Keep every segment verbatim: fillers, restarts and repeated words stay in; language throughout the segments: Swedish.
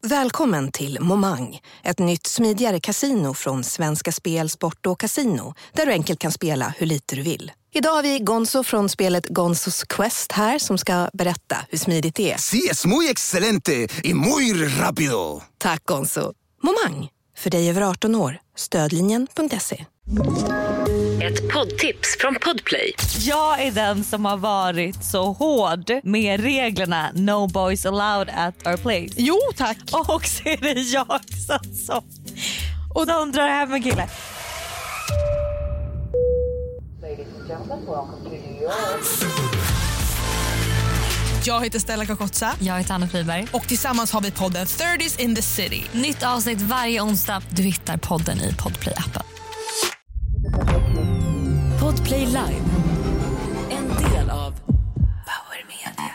Välkommen till Momang, ett nytt smidigare kasino från Svenska Spel, Sport och Casino, där du enkelt kan spela hur lite du vill. Idag har vi Gonzo från spelet Gonzos Quest här som ska berätta hur smidigt det är. Sí, es muy excelente y muy rápido. Tack Gonzo. Momang, för dig över arton år. Stödlinjen punkt se. Ett poddtips från Podplay. Jag är den som har varit så hård med reglerna No boys allowed at our place. Jo, tack. Och så är det jag som och de drar hem en kille. Jag heter Stella Kakotsa. Jag heter Anna Friberg. Och tillsammans har vi podden thirties in the city. Nytt avsnitt varje onsdag. Du hittar podden i Podplay-appen. Podplay Live. En del av Power Media.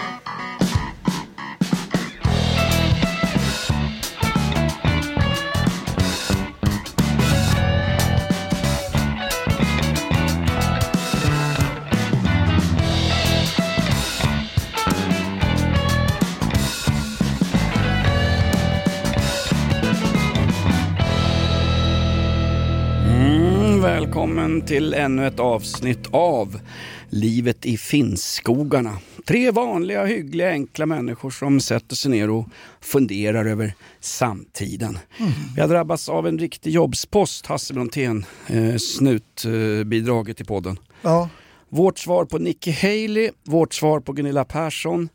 Välkommen till ännu ett avsnitt av Livet i Finnskogarna. Tre vanliga, hyggliga, enkla människor som sätter sig ner och funderar över samtiden. Mm. Vi har drabbats av en riktig jobbspost, Hasse Brontén, eh, snutbidraget eh, i podden. Ja. Vårt svar på Nikki Haley, vårt svar på Gunilla Persson.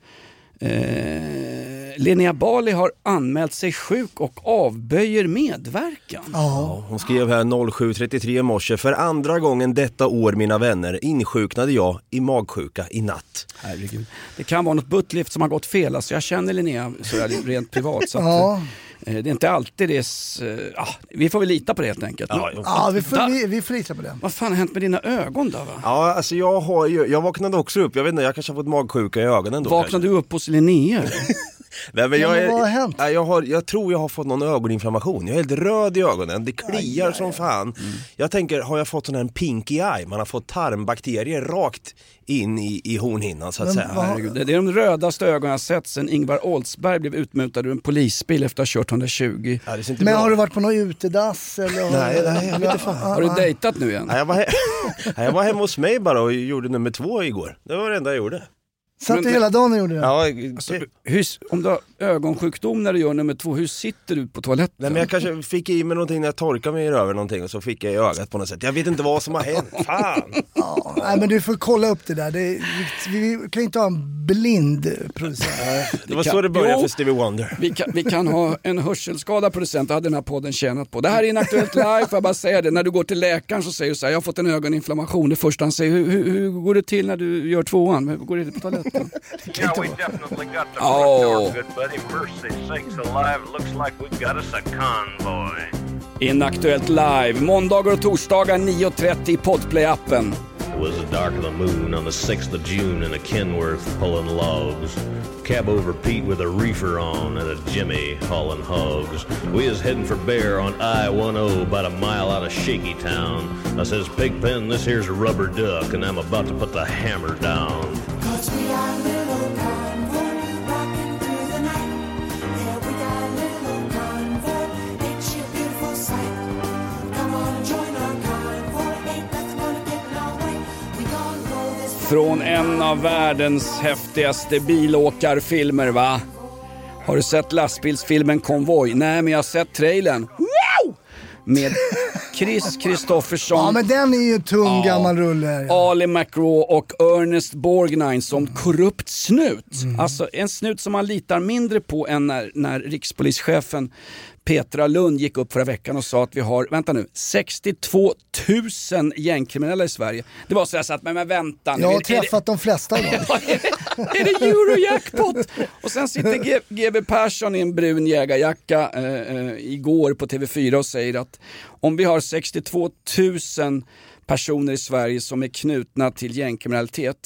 Eh, Linnea Bali har anmält sig sjuk och avböjer medverkan. Ja. Hon skrev här noll sju trettiotre i morse: för andra gången detta år, mina vänner, insjuknade jag i magsjuka i natt. Herregud. Det kan vara något buttlift som har gått fel. Alltså jag känner Linnea så där rent privat. Så att, ja. eh, det är inte alltid det. Eh, vi får väl lita på det helt enkelt. Ja, ja vi, får, vi, vi får lita på det. Vad fan har hänt med dina ögon då? Va? Ja, alltså jag har ju, jag vaknade också upp. Jag vet inte, jag kanske har fått magsjuka i ögonen då. Vaknade kanske. du upp hos Linnea? Nej, men jag, ja, men vad har hänt? Jag, jag, har, jag tror jag har fått någon ögoninflammation. Jag är helt röd i ögonen. Det kliar aj, som aj, fan. Mm. Jag tänker, har jag fått sån här en pinky eye? Man har fått tarmbakterier rakt in i, i hornhinnan så att men, säga. Herregud, det är de rödaste ögonen jag sett sen Ingvar Oldsberg blev utmutad ur en polisbil efter att ha kört hundratjugo. Ja, det men bra. Har du varit på någon utedass? Eller? Nej, nej, jag vet inte fan. Har du dejtat nu igen? Nej, jag, var he- jag var hemma hos mig bara och gjorde nummer två igår. Det var det enda jag gjorde. Satt du hela dagen och gjorde det? Ja, alltså, hur, om du har ögonsjukdom när du gör nummer två, hur sitter du på toaletten? Nej, men jag kanske fick i mig någonting när jag torkade mig över någonting och så fick jag i ögat på något sätt. Jag vet inte vad som har hänt. Fan! Ja, nej, men du får kolla upp det där. Det är, vi, vi kan inte ha en blind producent. Det var så det började jo, för Stevie Wonder. Vi kan, vi kan ha en hörselskadad producent. Det hade den här podden tjänat på. Det här är Inaktuellt Live, får jag bara säga det. När du går till läkaren så säger du så här: jag har fått en ögoninflammation. Det första han säger, hur, hur, hur går det till när du gör tvåan? Hur går det på toaletten? Yeah, we definitely got the oh. good buddy. Mercy sakes alive, looks like we got us a convoy. Inaktuellt Live, måndagar och torsdagar nio trettio i Podplay-appen. It was the dark of the moon on the sixth of June in a Kenworth pulling logs. Cab over Pete with a reefer on and a Jimmy hauling hogs. We is heading for Bear on I ten about a mile out of Shaky Town. I says, Pigpen, this here's a rubber duck and I'm about to put the hammer down. Cause we got a little convoy rocking through the night. Yeah, we got a little convoy, ain't she a beautiful sight? Come on and join our convoy, ain't nothing gonna get in our way. We gonna go this way. Från en av världens häftigaste bilåkarfilmer, va? Har du sett lastbilsfilmen Konvoj? Nej, men jag har sett trailern. Wow! Med Chris Kristoffersson. Ja, men den är ju tung ja, gammal rulle. Ja. Ali McGraw och Ernest Borgnine som korrupt snut. Mm. Alltså en snut som man litar mindre på än när, när rikspolischefen Petra Lund gick upp förra veckan och sa att vi har, vänta nu, sextiotvå tusen gängkriminella i Sverige. Det var så jag satt med, men vänta. Jag har är, träffat är det, de flesta idag. är, det, är det Eurojackpot? Och sen sitter G- GB Persson i en brun jägarjacka eh, eh, igår på T V fyra och säger att om vi har sextiotvå tusen personer i Sverige som är knutna till gängkriminalitet,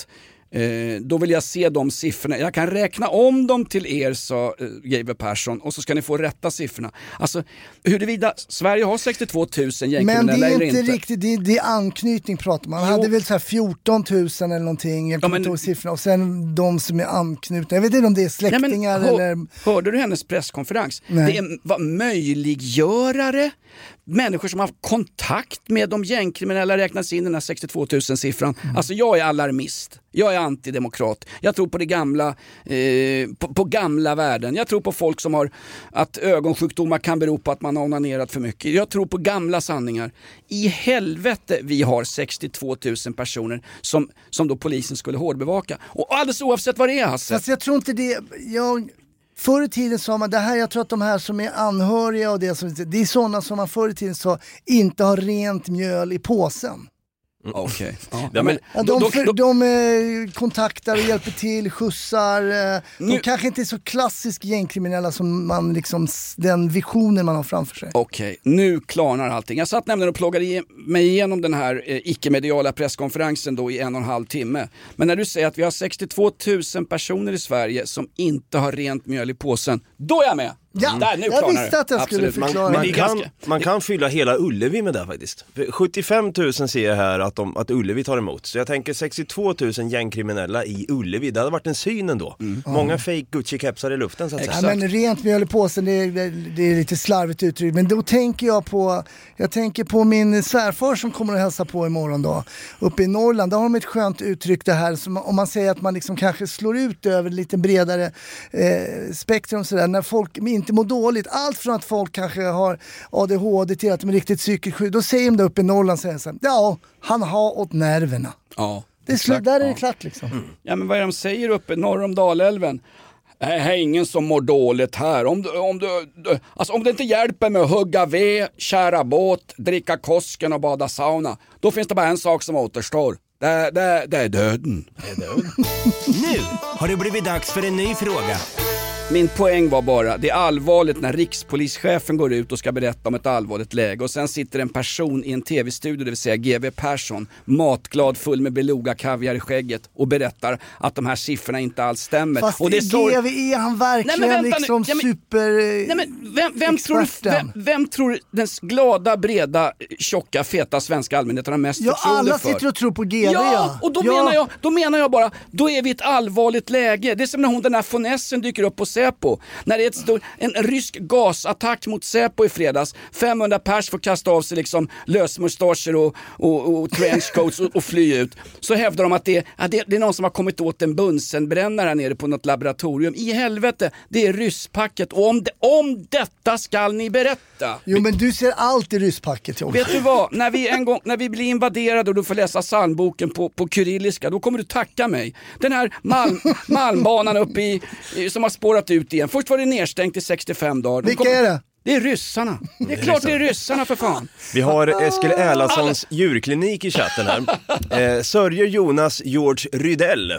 Eh, då vill jag se de siffrorna. Jag kan räkna om dem till er, sa eh, G W Persson, och så ska ni få rätta siffrorna. Alltså, huruvida Sverige har sextiotvå tusen gängkriminella eller inte. Men det är inte riktigt, det är, det är anknytning pratar man. Man hade väl så här fjorton tusen eller någonting, jag kommer inte ihåg siffrorna. Och sen de som är anknutna, jag vet inte om det är släktingar. Nej, men, hör, eller... Hörde du hennes presskonferens? Nej. Det är, var möjliggörare, människor som har haft kontakt med de gängkriminella räknas in i den här sextiotvå tusen siffran. Mm. Alltså jag är alarmist. Jag är antidemokrat. Jag tror på det gamla eh, på, på gamla värden. Jag tror på folk som har att ögonsjukdomar kan bero på att man har onanerat för mycket. Jag tror på gamla sanningar. I helvete vi har sextiotvå tusen personer som, som då polisen skulle hårdbevaka. Och alldeles oavsett vad det är, Hasse. Fast jag tror inte det... Jag... Förr i tiden sa man, det här, jag tror att de här som är anhöriga och det, som, det är sådana som man förr i tiden sa inte har rent mjöl i påsen. Mm. Okej. Okay. Ja. Ja, men, ja, de då, då, de eh, kontaktar och hjälper till, skjutsar. Eh, de nu, kanske inte är så klassisk gängkriminella som man liksom, den visionen man har framför sig. Okej, okay. Nu klarnar allting. Jag satt nämligen och ploggade mig igenom den här eh, icke-mediala presskonferensen då i en och en halv timme. Men när du säger att vi har sextiotvå tusen personer i Sverige som inte har rent mjöl i påsen, då är jag med! Ja, där, nu jag visste det. att jag skulle Absolut. förklara. Man, man, kan, ganska... man kan fylla hela Ullevi med det faktiskt. sjuttiofem tusen ser jag här att, de, att Ullevi tar emot. Så jag tänker sextiotvå tusen gängkriminella i Ullevi. Det hade varit en syn ändå. Mm. Många mm. fake Gucci-kepsar i luften så att säga. Ja, men rent mjöl i påsen, det är, det är lite slarvigt uttryck. Men då tänker jag på jag tänker på min svärfar som kommer att hälsa på imorgon då. Uppe i Norrland, där har de ett skönt uttryck det här. Som, om man säger att man liksom kanske slår ut över lite bredare eh, spektrum sådär. När folk inte mår dåligt. Allt från att folk kanske har A D H D till att de är riktigt psykiskt sjuka. Då säger de det uppe i Norrland, säger så här, ja, han har åt nerverna. Ja, det är slut, där är det klart liksom. Mm. Ja, men vad är de säger uppe norr om Dalälven? Det är ingen som mår dåligt här. Om du, om, du, alltså om det inte hjälper med att hugga ved, kära båt, dricka kosken och bada sauna, då finns det bara en sak som återstår. Det, det, det är döden. Det är döden. Nu har det blivit dags för en ny fråga. Min poäng var bara, det är allvarligt när rikspolischefen går ut och ska berätta om ett allvarligt läge och sen sitter en person i en tv-studio, det vill säga G W Persson, matglad, full med beluga kaviar i skägget och berättar att de här siffrorna inte alls stämmer. Fast och det är så... G W är han verkligen nej, vänta, liksom ja, men... super... Nej, men vem, vem, tror, vem, vem tror den glada, breda, tjocka, feta svenska allmänheten har mest ja, förtroende för? Ja, alla sitter och tror på G W. Ja, och då, ja. Menar jag, då menar jag bara, då är vi i ett allvarligt läge. Det är som när hon, den här Fonessen dyker upp på Säpo. När det är ett stor, en rysk gasattack mot Säpo i fredags. femhundra pers får kasta av sig liksom lösmustascher och, och, och trenchcoats och, och fly ut. Så hävdar de att det, att det, det är någon som har kommit åt en bunsenbrännare här nere på något laboratorium. I helvete, det är rysspacket. Och om, det, om detta ska ni berätta. Jo, men du ser alltid rysspacket. Vet du vad? När vi en gång, när vi blir invaderade och du får läsa psalmboken på, på kyrilliska, då kommer du tacka mig. Den här Malm, Malmbanan uppe i, som har spårat ut igen. Först var det nedstängt i sextiofem dagar. Vilka kom... är det? Det är ryssarna. Det är klart det är ryssarna för fan. Vi har Eskil Erlandssons djurklinik i chatten här. Eh, Sörjer Jonas George Rydell.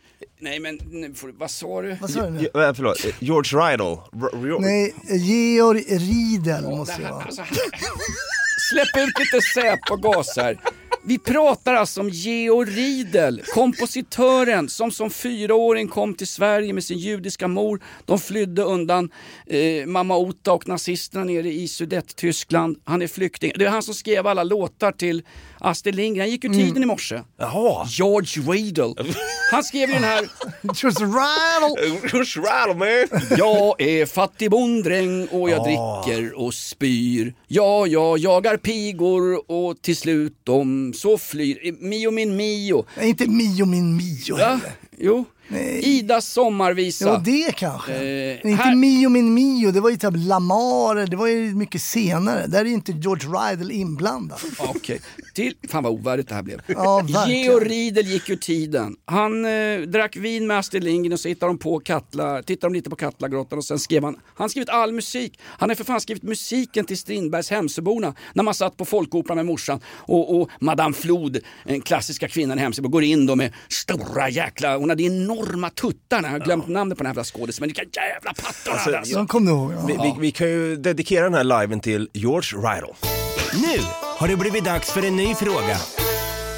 Nej men, vad sa du? Vad sa du nu? Ja, förlåt, George Rydell. R- Nej, Georg Riedel oh, måste jag. Alltså, släpp ut lite säp och gas här. Vi pratar alltså om Georg Riedel, kompositören som som fyraåring kom till Sverige med sin judiska mor. De flydde undan eh, Mamma Ota och nazisterna nere i Sudettyskland. Han är flykting. Det är han som skrev alla låtar till Astrid Lindgren. Han gick ju tiden mm. i morse. Jaha. George Riedel. Han skrev ju den här... Just rattle. Just rattle, man. Jag är fattig bonddräng och jag oh. dricker och spyr. Ja, jag jagar pigor och till slut de så flyr. Mio min Mio. Nej, inte Mio min Mio. Ja, jo. Nej. Idas sommarvisa. Ja, det kanske. Eh, inte här... Mio min Mio, det var ju typ Lamar, det var ju mycket senare. Där är ju inte George Riedel inblandad. Okej. Okay. Till fan vad ovärdigt det här blev. Ja, Georg Riedel gick ur tiden. Han eh, drack vin med Astrid Lindgren och så hittade de på Katla, tittade de lite på Katlagrottan och sen skrev han, han skrivit all musik. Han har för fan skrivit musiken till Strindbergs Hemsöborna när man satt på folkoperan med morsan och, och Madame Flod, en klassiska kvinnan i Hemsöborna, går in då med stora jäkla, hon hade enorma tuttar. Jag har glömt ja. namnet på den här jävla skådisen, men vilka jävla pattar alltså, alltså. Som kom ihåg. Ja. Vi, vi, vi kan ju dedikera den här liven till George Riedel. Nu har det blivit dags för en ny fråga.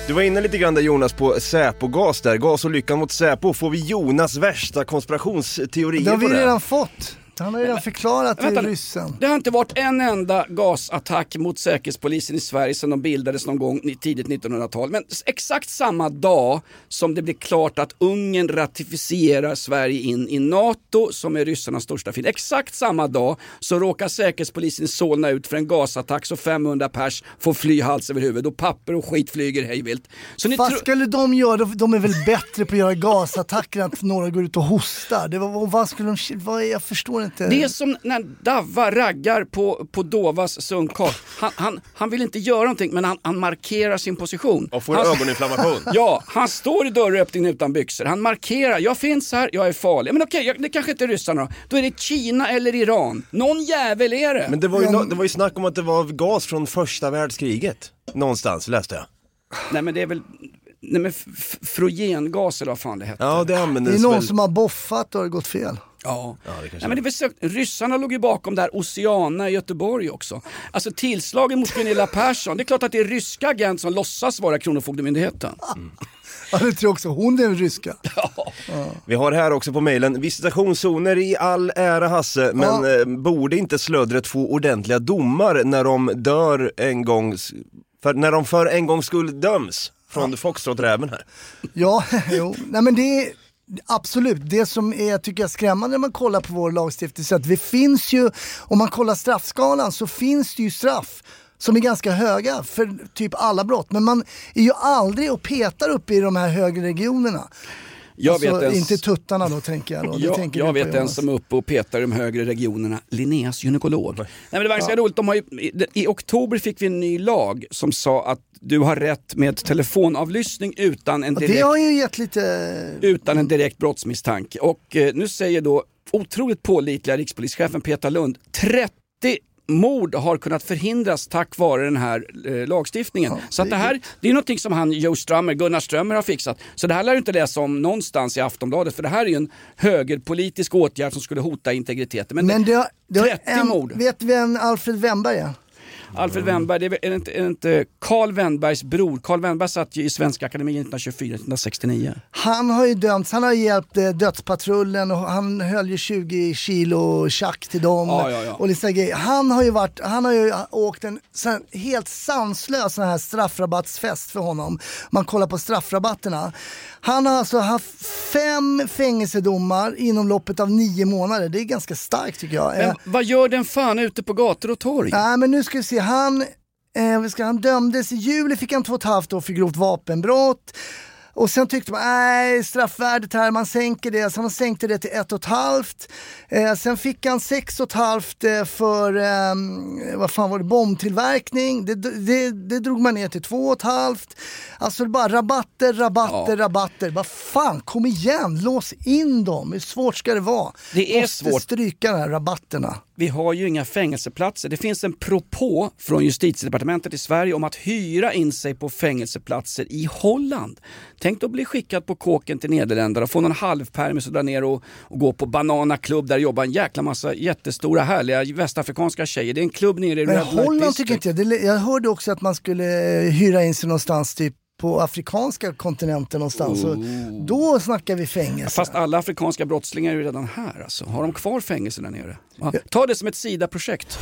Du var inne lite grann där, Jonas, på Säpo-gas där. Gasolyckan mot Säpo. Får vi Jonas värsta konspirationsteorier det har på vi det? redan fått. Han har redan förklarat till Vänta, ryssen. Det har inte varit en enda gasattack mot säkerhetspolisen i Sverige sedan de bildades någon gång i tidigt nittonhundratal. Men exakt samma dag som det blir klart att Ungern ratificerar Sverige in i NATO, som är ryssarnas största fiende. Exakt samma dag så råkar säkerhetspolisen i Solna ut för en gasattack så femhundra pers får fly hals över huvud och papper och skit flyger hejvilt. Så ni Vad tro- skulle de göra? De är väl bättre på att göra gasattacker än att några går ut och hostar. Det var, vad skulle de... Vad, jag förstår inte. Det är som när Davva raggar på, på Dovas sunkar. Han, han, han vill inte göra någonting, men han, han markerar sin position. Och får han, ögoninflammation. Ja, han står i dörröppningen utan byxor. Han markerar, jag finns här, jag är farlig. Men okej, det kanske inte är ryssarna då. Då är det Kina eller Iran. Någon jävel är det. Men det var ju, no- det var ju snack om att det var gas från första världskriget. Någonstans läste jag. Nej, men det är väl... Nej, men f- f- frogengas eller vad fan det heter. Ja, det Det användes är någon väl... som har boffat och har gått fel. Ja, Ja, det kanske Nej, men det besök... ryssarna låg ju bakom där Oceana i Göteborg också. Alltså tillslagen mot Gunilla Persson. Det är klart att det är ryska agent som låtsas vara Kronofogdemyndigheten. Mm. Ja, det tror jag också. Hon är en ryska. Ja. Vi har här också på mejlen: visitationszoner i all ära, Hasse, men Ja. eh, borde inte slödret få ordentliga domar när de dör en gång, för, när de för en gång skull döms från ja. Foxtrot-räven här? Ja, jo. Nej, men det är absolut det som är, tycker jag, skrämmande när man kollar på vår lagstiftning. Så att det finns ju, om man kollar straffskalan så finns det ju straff som är ganska höga för typ alla brott. Men man är ju aldrig och petar upp i de här högre regionerna. Jag alltså, vet ens, inte tuttarna då, tänker jag. Då. Det jag tänker jag du på, vet en Jonas. som är uppe och petar i de högre regionerna. Linneas gynekolog. Nej, men det var ganska ja. roligt. De har ju, i, I oktober fick vi en ny lag som sa att du har rätt med telefonavlyssning utan en direkt, det har ju gett lite... utan en direkt brottsmisstanke. Och eh, nu säger då otroligt pålitliga rikspolischefen Peter Lund, trettio mord har kunnat förhindras tack vare den här eh, lagstiftningen. Ja, så att det här, det är någonting som han, Joe Strömmer, Gunnar Strömmer har fixat. Så det här lär du inte läsa om någonstans i Aftonbladet, för det här är ju en högerpolitisk åtgärd som skulle hota integriteten. Men, Men det har, det har trettio en, mord. Vet vi vem Alfred Wennberg är? Alfred Wennberg, det är, är, inte, är inte Carl Wennbergs bror. Carl Wennberg satt ju i Svenska Akademin nittonhundratjugofyra till nittonhundrasextionio. Han har ju dömts, han har hjälpt eh, dödspatrullen och han höll ju tjugo kilo tjack till dem. Ja, ja, ja. Och lite grejer. Han har ju varit, han har ju åkt en sån, helt sanslös sån här straffrabattsfest för honom. Man kollar på straffrabatterna. Han har alltså haft fem fängelsedomar inom loppet av nio månader. Det är ganska starkt, tycker jag. Men eh, vad gör den fan ute på gator och torg? Nej, men nu ska vi se. Han, eh, ska, han dömdes i juli, fick han två och ett halvt år för grovt vapenbrott. Och sen tyckte man, nej, straffvärdet här, man sänker det. Så man sänkte det till ett och ett halvt. Eh, sen fick han sex och ett halvt eh, för, eh, vad fan var det, bombtillverkning. Det, det, det drog man ner till två och ett halvt. Alltså bara rabatter, rabatter, ja. rabatter. Vad fan, kom igen, lås in dem. Hur svårt ska det vara? Det är Måste svårt. stryka de här rabatterna. Vi har ju inga fängelseplatser. Det finns en propå från justitiedepartementet i Sverige om att hyra in sig på fängelseplatser i Holland. Tänk att bli skickad på kåken till Nederländerna och få någon halvpermis och dra ner och, och gå på Banana Club där jobbar en jäkla massa jättestora härliga västafrikanska tjejer. Det är en klubb nere i Men Red Light Holland District. tycker inte jag. Det, jag hörde också att man skulle hyra in sig någonstans typ på afrikanska kontinenten någonstans. Oh. Så då snackar vi fängelse. Fast alla afrikanska brottslingar är ju redan här. Alltså. Har de kvar fängelse där nere? Ja. Ta det som ett SIDA-projekt.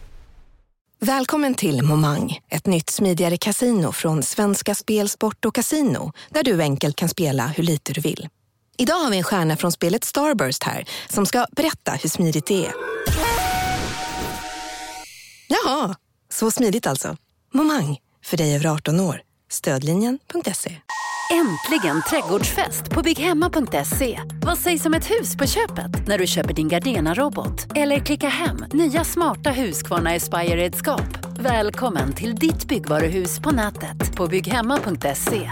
Välkommen till Momang, ett nytt smidigare kasino från Svenska Spel, Sport och Casino, där du enkelt kan spela hur lite du vill. Idag har vi en stjärna från spelet Starburst här som ska berätta hur smidigt det är. Jaha, så smidigt alltså. Momang, för dig över arton år. Stödlinjen punkt se. Äntligen trädgårdsfest på bygghemma punkt se. Vad sägs om ett hus på köpet när du köper din Gardena-robot? Eller klicka hem nya smarta Husqvarna Aspire-redskap. Välkommen till ditt byggvaruhus på nätet på bygghemma punkt se.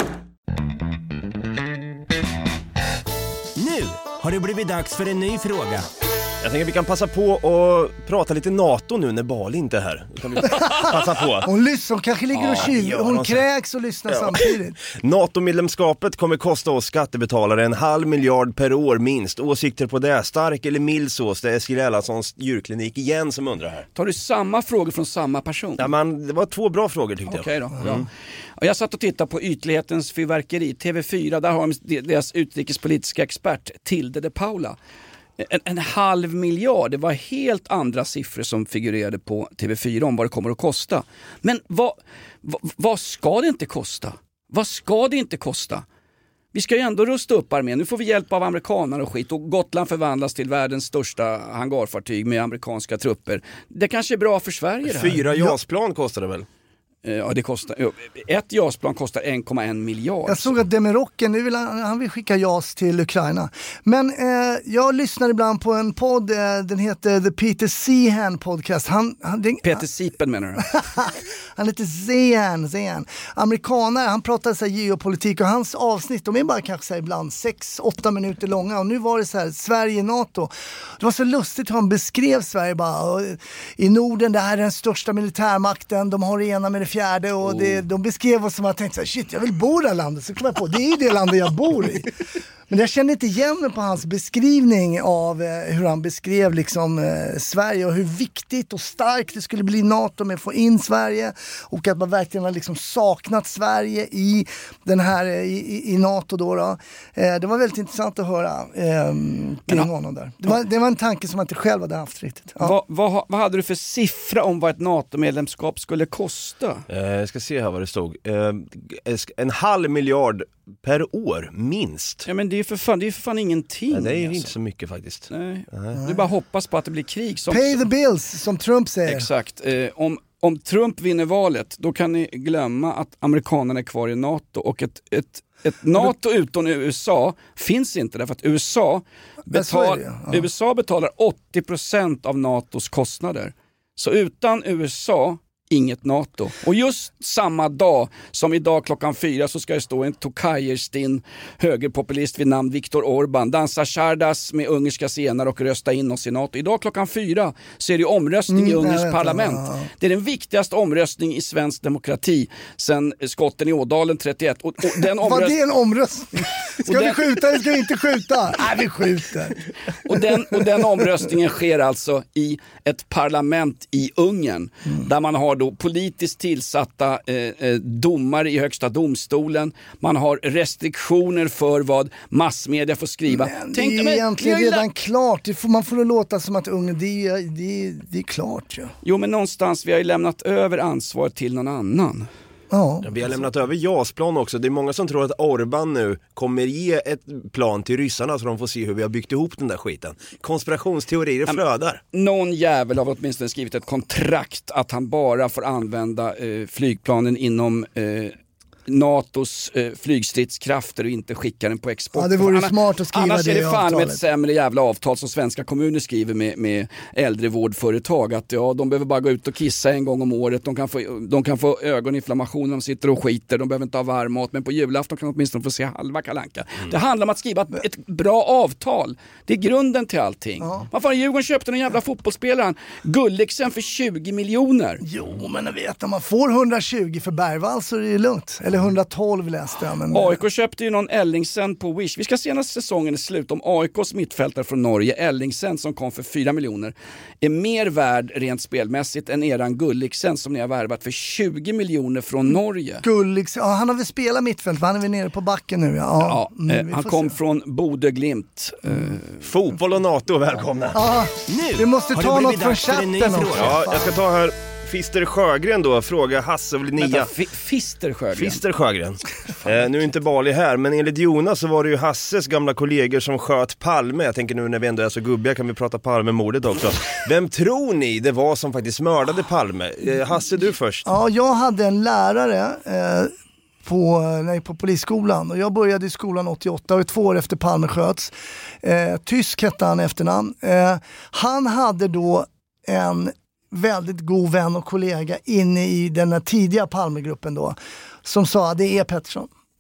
Nu har det blivit dags för en ny fråga. Jag tänker att vi kan passa på och prata lite NATO nu när Bali inte är här. Kan vi passa på. Hon lyssnar, hon kanske ligger och Ja, kyl. ja, Hon de- kräks och lyssnar Ja. samtidigt. NATO-medlemskapet kommer kosta oss skattebetalare en halv miljard per år minst. Åsikter på det? Stark eller mild sås? Det är Eskil Erlandssons djurklinik igen som undrar här. Tar du samma frågor från samma person? Ja, men det var två bra frågor tyckte Okej jag. då. Ja. Och jag satt och tittade på Ytlighetens fyrverkeri, T V fyra, där har de deras utrikespolitiska expert Tilde de Paula. En, en halv miljard, det var helt andra siffror som figurerade på T V fyra om vad det kommer att kosta. Men vad, vad, vad ska det inte kosta? Vad ska det inte kosta? Vi ska ju ändå rusta upp armén. Nu får vi hjälp av amerikaner och skit. Och Gotland förvandlas till världens största hangarfartyg med amerikanska trupper. Det kanske är bra för Sverige det här. Fyra JAS-plan kostar det väl? Ja, det kostar, ett JAS-plan kostar en komma en miljard. Jag såg att Demirocken, nu vill han, han vill skicka JAS till Ukraina. Men eh, jag lyssnar ibland på en podd, eh, den heter The Peter Sehan Podcast. Han, han, den, Peter Sipen menar du? han heter Sehan, Sehan. Amerikaner, han pratar så här geopolitik och hans avsnitt, de är bara kanske så här ibland sex åtta minuter långa. Och nu var det så här, Sverige NATO. Det var så lustigt hur han beskrev Sverige bara. Och, i Norden, det här är den största militärmakten, de har det ena med det fjärde och Oh. det, de beskrev oss som att jag tänkte så här, shit, jag vill bo i det här landet. Så kom jag på, det är ju det landet jag bor i. Men jag kände inte igen mig på hans beskrivning av eh, hur han beskrev liksom, eh, Sverige och hur viktigt och starkt det skulle bli NATO med att få in Sverige och att man verkligen har liksom saknat Sverige i, den här, eh, i, i NATO. Då, då. Eh, det var väldigt intressant att höra eh, kring honom där. Det var, det var en tanke som man inte själv hade haft riktigt. Ja. Vad, vad, vad hade du för siffra om vad ett NATO-medlemskap skulle kosta? Eh, jag ska se här vad det stod. Eh, en halv miljard per år, minst. Ja, men det är för fan, det är för fan ingenting. Ja, det är ju alltså. inte så mycket faktiskt. Nej. Nej. Du bara hoppas på att det blir krig. Som... Pay the bills, som Trump säger. Exakt. Eh, om, om Trump vinner valet, då kan ni glömma att amerikanerna är kvar i NATO. Och ett, ett, ett NATO utan U S A finns inte, därför att U S A, betal, Ja. U S A betalar åttio procent av NATOs kostnader. Så utan U S A, inget NATO. Och just samma dag som idag klockan fyra så ska det stå en Tokajerstin högerpopulist vid namn Viktor Orbán dansa chardas med ungerska scener och rösta in oss i NATO. Idag klockan fyra så är det omröstning Mm, i Ungerns jag vet, parlament. ja. Det är den viktigaste omröstning i svensk demokrati sedan skotten i Ådalen trettioett. Och, och den Var omröst... det en omröstning? Ska Och vi den- skjuta eller ska vi inte skjuta? Nej, vi skjuter. Och den, och den omröstningen sker alltså i ett parlament i Ungern. Mm. Där man har då politiskt tillsatta eh, eh, domare i högsta domstolen. Man har restriktioner för vad massmedia får skriva. Men det Tänk är dig, ju egentligen vi har ju redan lagt- klart. Det får, man får det låta som att Ungern, det är, det är, det är klart. Ja. Jo, men någonstans, vi har ju lämnat över ansvaret till någon annan. Ja. Vi har lämnat över JAS-plan också. Det är många som tror att Orbán nu kommer ge ett plan till ryssarna så de får se hur vi har byggt ihop den där skiten. Konspirationsteorier flödar. Någon jävel har åtminstone skrivit ett kontrakt att han bara får använda eh, flygplanen inom eh, NATOs eh, flygstridskrafter och inte skicka den på export. Ja, det vore Annars- smart att skriva annars det är i det fan med avtalet. ett sämre jävla avtal som svenska kommuner skriver med, med äldrevårdföretag. Att ja, de behöver bara gå ut och kissa en gång om året. De kan få, de kan få ögoninflammation när de sitter och skiter. De behöver inte ha varm mat. Men på julafton kan de åtminstone få se halva Kalle Anka. Mm. Det handlar om att skriva ett, ett bra avtal. Det är grunden till allting. Ja. Vad fan, Djurgården köpte den jävla fotbollsspelaren Gulliksen för tjugo miljoner. Jo, men jag vet, om man får hundratjugo för Bergvall så är det ju lugnt. Eller hundratolv läste jag. Men... A I K köpte ju någon Ellingsen på Wish. Vi ska se när säsongen är slut om A I Ks mittfältare från Norge, Ellingsen som kom för fyra miljoner, är mer värd rent spelmässigt än eran Gulliksen som ni har värvat för tjugo miljoner från Norge. Gulliks, ja, han har väl spelat mittfält, för han är väl nere på backen nu. Ja, Ja, mm, eh, vi han får kom se. från Bodö Glimt. Eh, Fotboll och NATO, välkomna. Ja, Nu vi måste har ta det något blivit från dags för en ny chatten också. fråga. Ja, jag ska ta här Fister Sjögren då, fråga Hasse och Linnea. vänta, Fi- Fister Sjögren. Fister Sjögren. Eh, nu är inte Bali här, men enligt Jonas så var det ju Hasses gamla kollegor som sköt Palme. Jag tänker nu när vi ändå är så gubbiga kan vi prata Palmemordet också. Vem tror ni det var som faktiskt mördade Palme? Eh, Hasse, du först. Ja, jag hade en lärare eh, på, nej, på polisskolan och jag började i skolan åttioåtta och två år efter Palme sköts. Eh, Tysk hette han i efternamn. Eh, han hade då en väldigt god vän och kollega inne i den här tidiga Palmegruppen då som sa det är Pettersson.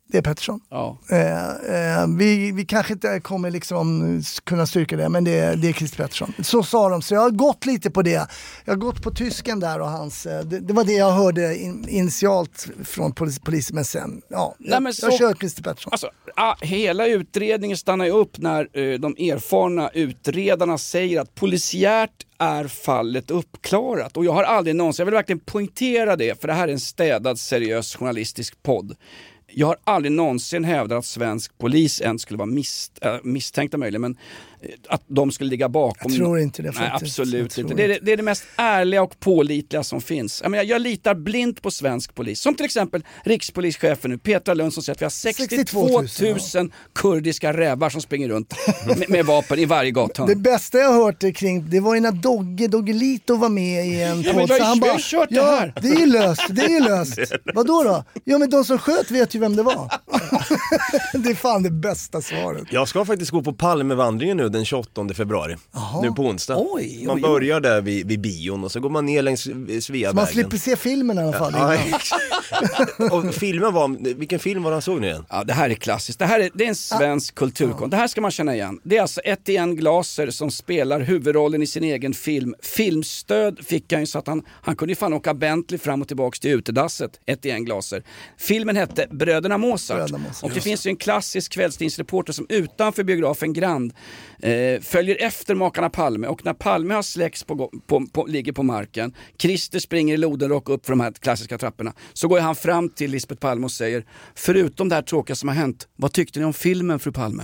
Det är Pettersson. Ja. Eh, eh, vi, vi kanske inte kommer liksom kunna styrka det, men det, det är Christer Pettersson. Så sa de, så jag har gått lite på det. Jag har gått på tysken där och hans, det, det var det jag hörde in, initialt från polis, polisen, men sen, ja, Nej, jag, men så, jag kör Christer Pettersson. Alltså, ah, hela utredningen stannar ju upp när eh, de erfarna utredarna säger att polisiärt är fallet uppklarat. Och jag har aldrig någonsin, jag vill verkligen poängtera det, för det här är en städad, seriös journalistisk podd. Jag har aldrig någonsin hävdat att svensk polis ens skulle vara mis- äh, misstänkta möjligen, men att de skulle ligga bakom. Jag tror inte det Nej, faktiskt. absolut inte. inte. Det är det, det är det mest ärliga och pålitliga som finns. Jag, menar, jag litar blint på svensk polis. Som till exempel rikspolischefen nu, Petra Lund, som säger att vi har sextiotvå tusen kurdiska rävar som springer runt med, med vapen i varje gathörn. Det bästa jag har hört det kring, det var ju när Dogge, Doggelito var med i en Ja, podd. vi har ju- Han vi har bara, ju kört det ja, här." det är ju löst, det är ju löst. Vadå då? Ja, men de som sköt vet ju vem det var. Det är fan det bästa svaret. Jag ska faktiskt gå på Palmevandringen nu den tjugoåttonde februari. Jaha. Nu på onsdag. Oj, man oj, börjar där vid, vid bion och så går man ner längs Sveavägen. Så man slipper se filmen i alla fall. Ja, innan. och filmen var, vilken film var han såg nu igen? Ja, det här är klassiskt. Det här är, det är en svensk kulturkon. Det här ska man känna igen. Det är alltså Etienne Glaser som spelar huvudrollen i sin egen film. Filmstöd fick han ju så att han, han kunde ju fan åka Bentley fram och tillbaka till utedasset, Etienne Glaser. Filmen hette Bröderna Mozart. Bröderna Mozart. Och det finns ju en klassisk kvällstidningsreporter som utanför biografen Grand eh, följer efter makarna Palme. Och när Palme har släcks på, gå- på, på, ligger på marken, Christer springer i Lodenrock upp för de här klassiska trapporna, så går han fram till Lisbeth Palme och säger: förutom det här tråkiga som har hänt, vad tyckte ni om filmen, fru Palme?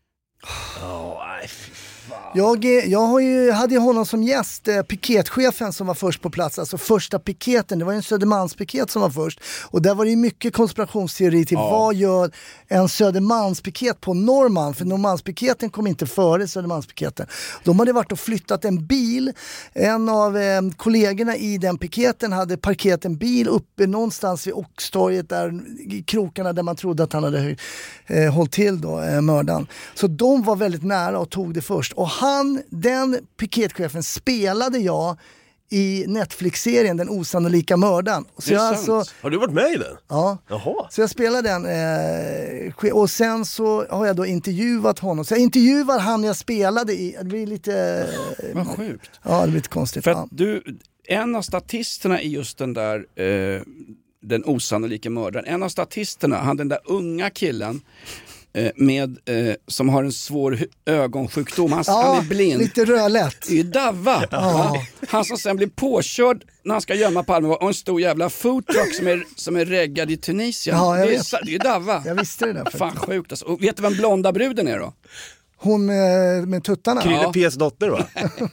Jag, är- jag har ju, hade ju honom som gäst, eh, piketchefen som var först på plats, alltså första piketen, det var ju en Södermalmspiket som var först, och där var det ju mycket konspirationsteori till Ja. vad gör en Södermalmspiket på Norrmalm, för Norrmalmspiketen kom inte före Södermalmspiketen. De hade varit och flyttat en bil, en av eh, kollegorna i den piketen hade parkerat en bil uppe någonstans vid Oxtorget, där i krokarna där man trodde att han hade eh, hållit till då, eh, mördaren. Så de var väldigt nära och tog det först, och han, den piketchefen spelade jag i Netflix-serien Den osannolika mördaren. Så Det är jag sant. alltså, Har du varit med i den? ja. Jaha. Så jag spelade den eh, ske- och sen så har jag då intervjuat honom. Så jag intervjuar han jag spelade i. Det blir lite... Eh, Vad sjukt. ja, det blir lite konstigt. För Ja. att du, en av statisterna i just den där eh, Den osannolika mördaren, en av statisterna, han den där unga killen eh, med, eh, som har en svår hu- ögonsjukdom, han, Ja, han är blind. lite rödlätt. Det är ju Davva. Ja. Han, han som sen blir påkörd när han ska gömma Palme och en stor jävla foodtruck som är, som är reggad i Tunisien. Ja, jag det, är, vet. sa- det är ju Davva. Jag visste det där faktiskt. Fan sjukt alltså. Och vet du vem blonda bruden är då? Hon med, med tuttarna. Krille Ja. P.s dotter va?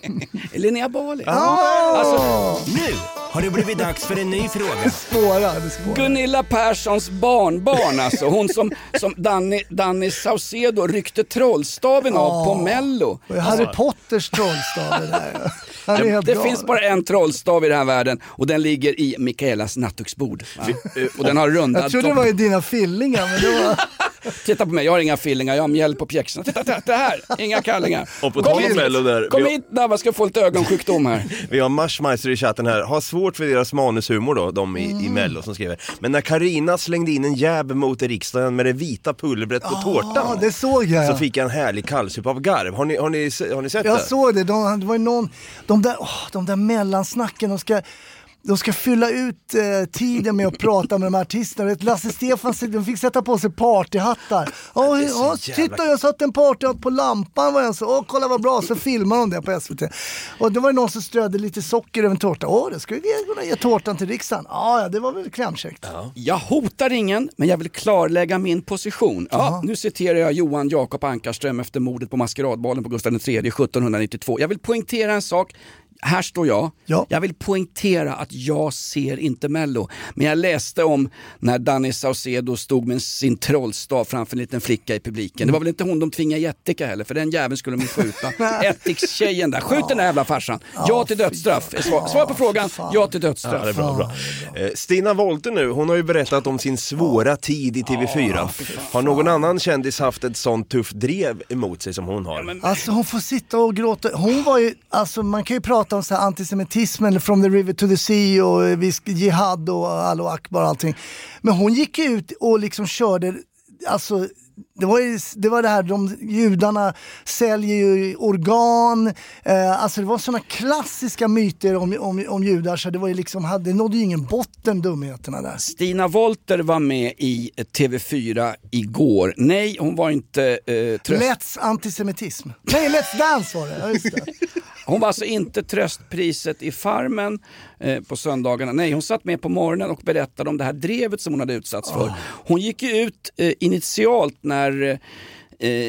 Linnea Bali. Ah! Alltså, Nu har det blivit dags för en ny fråga. Spåra, det spårar. Gunilla Perssons barnbarn alltså. Hon som, som Danny, Danny Saucedo ryckte trollstaven av på Mello. Och Harry Potters trollstav det där. Han är Ja, helt det bra. finns bara en trollstav i den här världen och den ligger i Mikaelas nattduksbord. Ja. Och den har rundad Jag trodde det var i dina fillingar, men det var... Titta på mig, jag har inga fillingar, jag har mjäll på pjäxorna. Titta, titta, det här, inga kallingar. Och på Kom tal om hit, Mello där, kom vi- hit Davva, ska få lite ögonsjukdom här. Vi har Marshmeister i chatten här, har svårt för deras manushumor då, de i, Mm. i Mello som skriver. Men när Karina slängde in en jäb mot riksdagen med det vita pulvret på tårtan, Ja, det såg jag. så fick jag en härlig kallsup av garv. Har ni, har ni, se- har ni sett Jag det? såg det, de, det var ju någon, de där, åh, de där mellansnacken, de ska, de ska fylla ut eh, tiden med att prata med de här artisterna. Vet, Lasse Stefans, de fick sätta på sig partyhattar. Åh, det är så åh, jävla- titta, jag satt en partyhatt på lampan, var jag så, åh, kolla vad bra, så filmar de det på S V T. Och då var det någon som strödde lite socker över en tårta. Åh, det ska vi kunna ge tårtan till riksdagen. Ja, ja, det var väl klämkäckt. Jag hotar ingen, men jag vill klarlägga min position. Ja, nu citerar jag Johan Jakob Ankarström efter mordet på Maskeradbalen på Gustav den tredje sjuttonhundranittiotvå. Jag vill poängtera en sak. Här står jag. Ja. Jag vill poängtera att jag ser inte Mello. Men jag läste om när Danny Saucedo stod med sin trollstav framför en liten flicka i publiken. Det var väl inte hon de tvingade Jettika heller, för den jäveln skulle de skjuta. Ättikstjejen där. Skjut den där jävla farsan. Ja till dödsstraff. Svar, svar på frågan. Ja till dödsstraff. Ja, det är bra, bra. Eh, Stina Wollter nu, hon har ju berättat om sin svåra tid i T V fyra. Har någon annan kändis haft ett sånt tufft drev emot sig som hon har? Alltså hon får sitta och gråta. Hon var ju, alltså man kan ju prata om så här antisemitism eller From the River to the Sea och eh, vi sk- jihad och Allahu Akbar och allting. Men hon gick ut och liksom körde alltså det var, ju, det var det här, de judarna säljer ju organ, eh, alltså det var såna klassiska myter om, om, om judar, så det var ju liksom, hade, det nådde ju ingen botten, dumheterna där. Stina Wolter var med i T V fyra igår. Nej, hon var inte eh, tröst... Let's antisemitism. Nej, Let's Dance var det, ja, just det. Hon var alltså inte tröstpriset i Farmen eh, på söndagarna. Nej, hon satt med på morgonen och berättade om det här drevet som hon hade utsatts för. Oh. Hon gick ju ut eh, initialt när eh,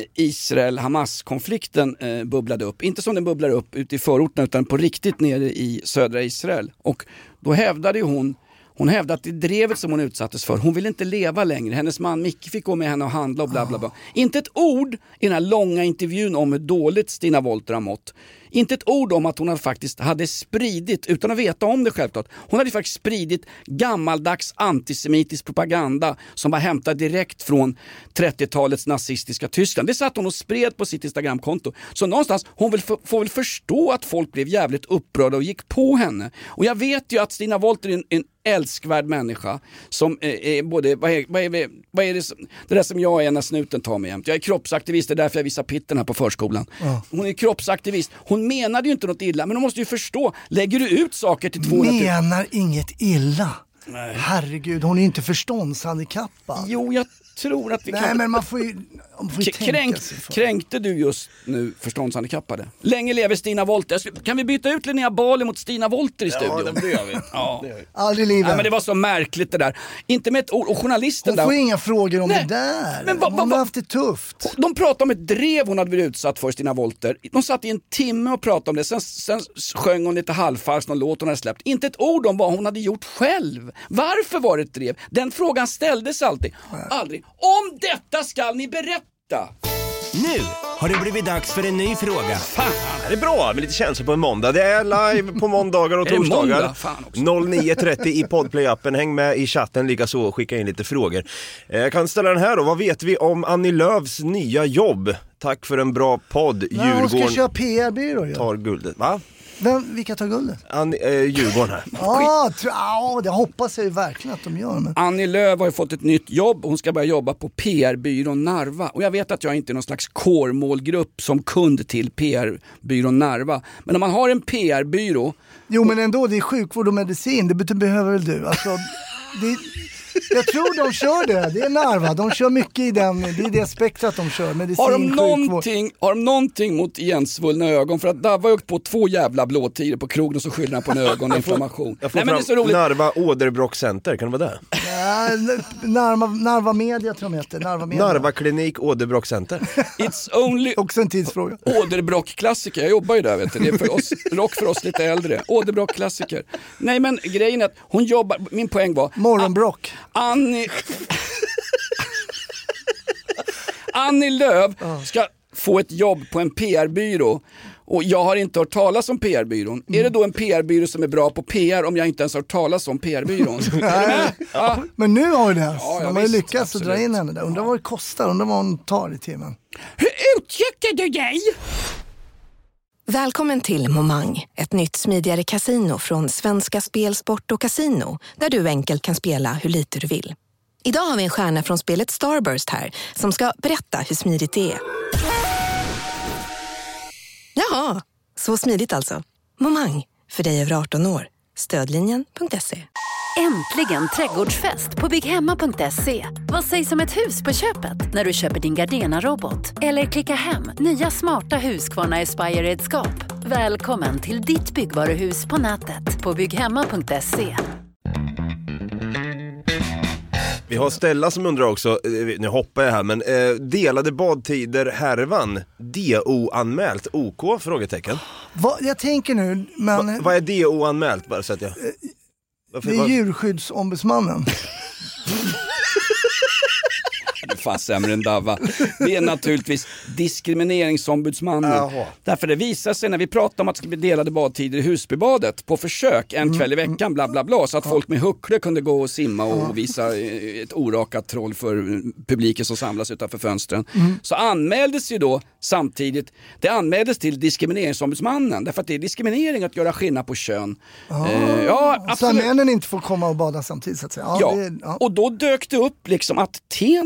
Israel-Hamas-konflikten eh, bubblade upp. Inte som den bubblar upp ute i förorten, utan på riktigt nere i södra Israel. Och då hävdade hon Hon hävdade att det drevet som hon utsattes för, hon ville inte leva längre. Hennes man Micke fick gå med henne och handla och bla bla bla. Oh. Inte ett ord i den här långa intervjun om hur dåligt Stina Wolter har mått. Inte ett ord om att hon faktiskt hade spridit, utan att veta om det självklart, hon hade faktiskt spridit gammaldags antisemitisk propaganda som var hämtad direkt från trettiotalets nazistiska Tyskland. Det satt hon och spred på sitt Instagramkonto. Så någonstans, hon vill f- får väl förstå att folk blev jävligt upprörda och gick på henne. Och jag vet ju att Stina Wolter är en, en älskvärd människa som är, är både, vad är, vad är, vad är det, som, det där som jag är när snuten tar mig jämt. Jag är kroppsaktivist, det är därför jag visar pitten här på förskolan. Ja. Hon är kroppsaktivist. Hon menade ju inte något illa, men hon måste ju förstå, lägger du ut saker till tvåhundra tusen... Menar inget illa. Nej. Herregud, hon är ju inte förståndshandikappad. Jo, jag tror att vi Nej, kan... Nej, men man får ju, man får ju K- kränkt, Kränkte du just nu förståndshandikappade? Länge lever Stina Wolter. Kan vi byta ut Linnea Bali mot Stina Wolter i studion? Ja, det gör vi. Ja. Aldrig i livet. Nej, men det var så märkligt det där. Inte med ett ord. Och journalisten hon där... får inga frågor om Nej. det där. Men va, va, hon va, har haft det tufft. De pratade om ett drev hon hade blivit utsatt för, Stina Wolter. De satt i en timme och pratade om det. Sen, sen sjöng hon lite halvfars någon låt hon hade släppt. Inte ett ord om vad hon hade gjort själv. Varför var det ett drev? Den frågan ställdes alltid. Nej. Aldrig. Om detta ska ni berätta. Nu har det blivit dags för en ny fråga. Fan, det är bra med lite känslor på en måndag. Det är live på måndagar och torsdagar. noll nio trettio i Podplay-appen. Häng med i chatten, likaså och skicka in lite frågor. Jag kan ställa den här då. Vad vet vi om Annie Lööfs nya jobb? Tack för en bra podd. Nej, hon ska köra P R-byrå. Ja. Tar guldet, va? Vem, vilka tar guldet? Annie, eh, Djurgården här. Ah, tr- ah, det hoppas jag ju verkligen att de gör. Men... Annie Lööf har ju fått ett nytt jobb. Hon ska börja jobba på P R-byrån Narva. Och jag vet att jag inte är någon slags core-målgrupp som kund till P R-byrån Narva. Men om man har en P R-byrå... Jo, men ändå, det är sjukvård och medicin. Det behöver väl du? Alltså, det... Jag tror de kör det, det är Narva, de kör mycket i den, det är det spektrat de kör, medicin, har de någonting, sjukvård. Har de någonting mot igensvullna ögon? För att Davva har åkt på två jävla blåtiror på krogen och så skyller han på en ögoninflammation. Jag får Nej, men det är så roligt. Narva Åderbrock Center, kan det vara det? Ja, Narva, Narva Media tror jag heter, Narva Media. Narva Klinik Åderbrock Center. It's only... Också en tidsfråga. Åderbrock-klassiker, jag jobbar ju där, vet du. Det är för oss, rock för oss lite äldre. Åderbrock-klassiker. Nej, men grejen är att hon jobbar, min poäng var... Morgonbrock. Annie... Annie Lööf ska få ett jobb på en P R-byrå. Och jag har inte hört talas om P R-byrån. Mm. Är det då en P R-byrå som är bra på P R om jag inte ens har hört talas om P R-byrån? Ja. Men nu har det. Ja, de har ju lyckats att dra in henne där. Undrar vad det kostar, undrar vad hon tar i timmen. Hur uttrycker du dig? Välkommen till Momang, ett nytt smidigare kasino från Svenska Spel, Sport och Casino, där du enkelt kan spela hur lite du vill. Idag har vi en stjärna från spelet Starburst här som ska berätta hur smidigt det är. Jaha, så smidigt alltså. Momang, för dig över arton år. Stödlinjen punkt se. Äntligen trädgårdsfest på bygghemma punkt se. Vad sägs om ett hus på köpet när du köper din Gardena-robot? Eller klicka hem nya smarta Husqvarna Aspire-redskap. Välkommen till ditt byggvaruhus på nätet på bygghemma punkt se. Vi har Stella som undrar också, nu hoppar jag här, men eh, delade badtider härvan, D O-anmält, OK? Frågetecken. Va, jag tänker nu, men... Va, vad är D O-anmält, bara så att jag... Varför, det är djurskyddsombudsmannen. Det är fan sämre än Davva. Det är naturligtvis diskrimineringsombudsmannen. Jaha. Därför det visar sig när vi pratar om att det ska bli delade badtider i Husbybadet på försök en kväll i veckan, bla bla bla, så att folk med huckle kunde gå och simma och visa ett orakat troll för publiken som samlas utanför fönstren. Mm. Så anmäldes ju då samtidigt, det anmäldes till diskrimineringsombudsmannen, därför att det är diskriminering att göra skillnad på kön. Ah. Eh, ja, absolut. Så männen inte får komma och bada samtidigt, så att säga. Ja, ja. Det, ja. Och då dök det upp liksom att Tensta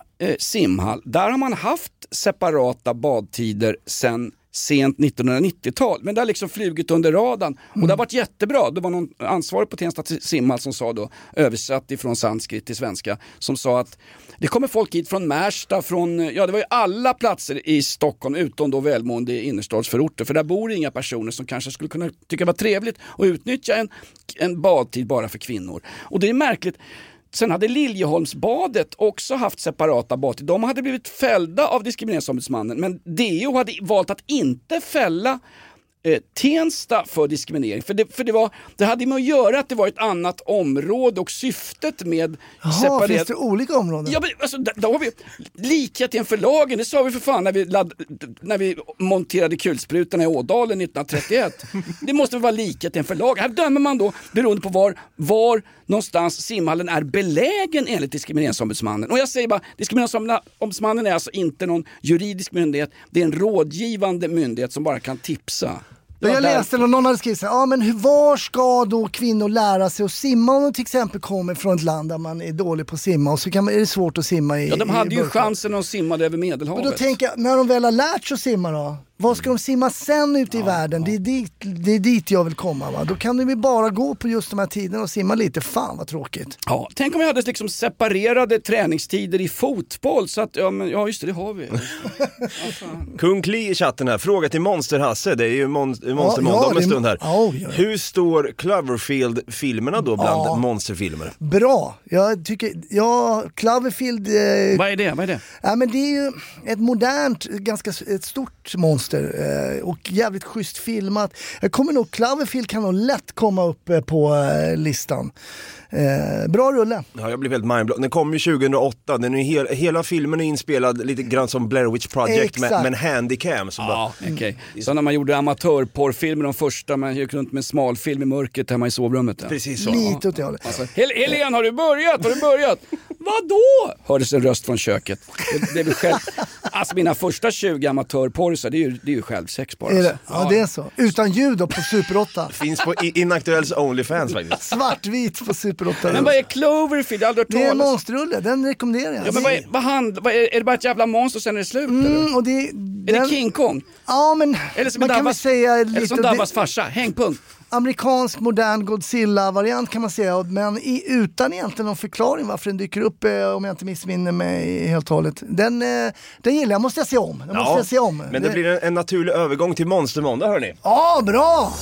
eh, simhall, där har man haft separata badtider sedan sent nittonhundranittiotal, men det har liksom flugit under radarn och mm. det har varit jättebra. Det var någon ansvarig på Tensta simhall som sa då, översatt ifrån sanskrit till svenska, som sa att det kommer folk hit från Märsta, från, ja det var ju alla platser i Stockholm utom då välmående innerstadsförorter, för där bor inga personer som kanske skulle kunna tycka det var trevligt att utnyttja en, en badtid bara för kvinnor. Och det är märkligt. Sen hade Liljeholmsbadet också haft separata badtid. De hade blivit fällda av diskrimineringsombudsmannen, men D O hade valt att inte fälla eh, Tensta för diskriminering. För, det, för det, var, det hade med att göra att det var ett annat område och syftet med Jaha, separat... finns det olika områden? Ja, men alltså, där, där har vi likhet i förlagen. Det sa vi för fan när vi, ladd, när vi monterade kulsprutorna i Ådalen nittonhundratrettioett. Det måste vara likhet i en förlag. Här dömer man då beroende på var, var någonstans simhallen är belägen enligt diskrimineringsombudsmannen. Och jag säger bara, diskrimineringsombudsmannen är alltså inte någon juridisk myndighet. Det är en rådgivande myndighet som bara kan tipsa. Ja, jag läste när någon hade skrivit så här, ja, men hur, var ska då kvinnor lära sig att simma om de till exempel kommer från ett land där man är dålig på att simma och så kan man, är det svårt att simma i. Ja, de hade i ju chansen att simma över Medelhavet. Men då tänker jag, när de väl har lärt sig att simma då, vad ska de simma sen ute i ja, världen? Ja. Det, är dit, det är dit jag vill komma, va? Då kan de ju bara gå på just de här tiderna och simma lite. Fan vad tråkigt. Ja, tänk om vi hade liksom separerade träningstider i fotboll så att, ja, men, ja just det, det har vi. Alltså. Kung Kli i chatten här, fråga till Monster-Hasse, det är ju mon- Monster-måndag ja, om en stund här. Ja, ja. Hur står Cloverfield-filmerna då bland ja. monsterfilmer? Bra, jag tycker, ja, Cloverfield... Eh, vad är det? Vad är det? Ja, men det är ju ett modernt, ganska ett stort monster eh, och jävligt schysst filmat. Jag kommer nog, Cloverfield kan nog lätt komma upp eh, på eh, listan. Eh, bra rulle. Ja, jag blev helt mindblown. Den kom ju tjugohundraåtta. Den är hel, hela filmen är inspelad lite grann som Blair Witch Project med, med en handycam. Som ja, bara... okej. Okay. Så när man gjorde amatörporrfilmer, de första, man gick runt med smalfilm i mörkret hemma i sovrummet. Ja. Precis så. Lite åt det hållet. Alltså, Hel- Helene, har du börjat? Har du börjat? Vadå? Hördes en röst från köket. Det, det är väl själv... Alltså mina första tjugo amatörporrisar, det är ju, det är ju självsex bara. Är det? Ja, det är så. Utan ljud då på Super åtta. Finns på Inaktuells OnlyFans faktiskt. Svartvit på Super åtta. Men vad är Cloverfield? Jag det är en monsterrulle, den rekommenderar jag. Ja, men vad är, vad hand, vad är, är det bara ett jävla monster och sen är det slut? Mm, och det, den... Är det King Kong? Ja, men eller som man kan väl säga eller lite... som Dabbas farsa, hängpunkt. Amerikansk modern Godzilla-variant kan man säga, men i, utan egentligen någon förklaring varför den dyker upp, eh, om jag inte missminner mig helt och hållet. Den, eh, den gillar jag, måste jag se om. Den ja, måste jag se om. Men det, det blir en, en naturlig övergång till Monstermåndag, hörni. Ja, bra!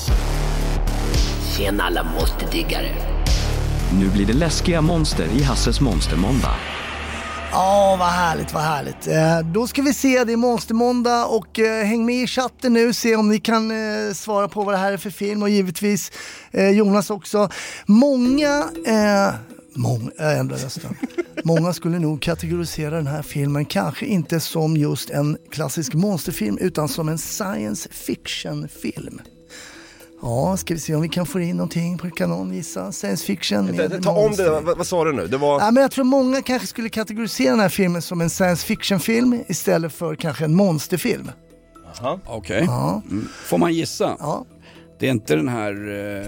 Tjena alla monsterdiggare. Nu blir det läskiga monster i Hasses Monstermåndag. Ja, vad härligt, vad härligt. Eh, då ska vi se, det är Monstermåndag och eh, häng med i chatten nu, se om ni kan eh, svara på vad det här är för film och givetvis eh, Jonas också. Många, eh, många, jag ändrar rösten. Många skulle nog kategorisera den här filmen kanske inte som just en klassisk monsterfilm utan som en science fiction-film. Ja, ska vi se om vi kan få in någonting på kanon, gissa. Science fiction. Med Ta om det, vad, vad sa du nu? Det var... ja, men jag tror många kanske skulle kategorisera den här filmen som en science fiction-film istället för kanske en monsterfilm. Jaha, okej. Okay. Ja. Mm. Får man gissa? Ja. Det är inte den här eh,